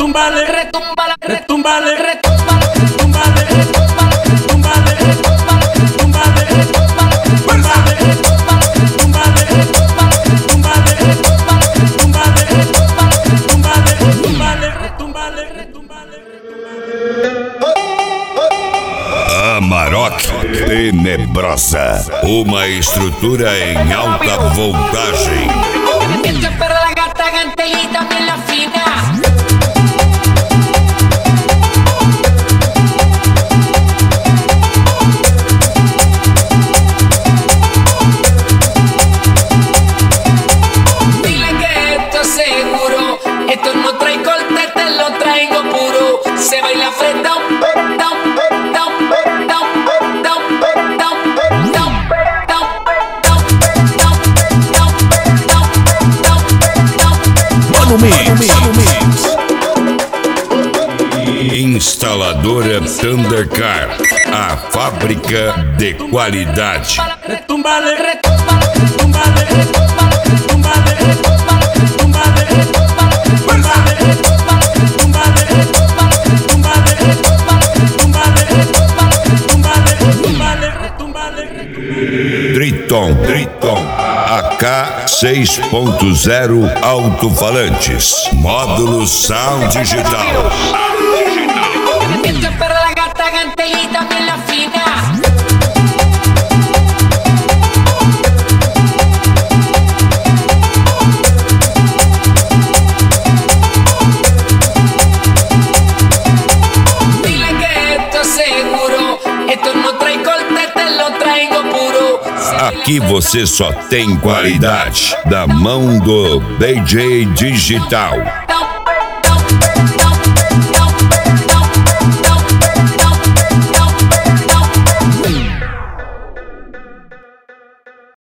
retumbale, retumbale, retumbale, retumbale, retumbale, retumbale, retumbale, retumbale, retumbale, retumbale. Amarok Tenebrosa, uma estrutura em alta voltagem. Esto es para la gata Gantel y también la fina. Dile que esto es seguro, esto no trae corte, te lo traigo puro. Se baila frente a un Instaladora Thundercar, a fábrica de qualidade. Retumbale, retumbale, retumbale, retumbale, retumbale, retumbale, retumbale, retumbale. Triton AK 6.0 alto-falantes, módulo sound digital. Esto es para la gata Gantel y también la fina. Dile que esto es seguro, esto no trae corte, te lo traigo puro. Aqui você só tem qualidade da mão do DJ Digital.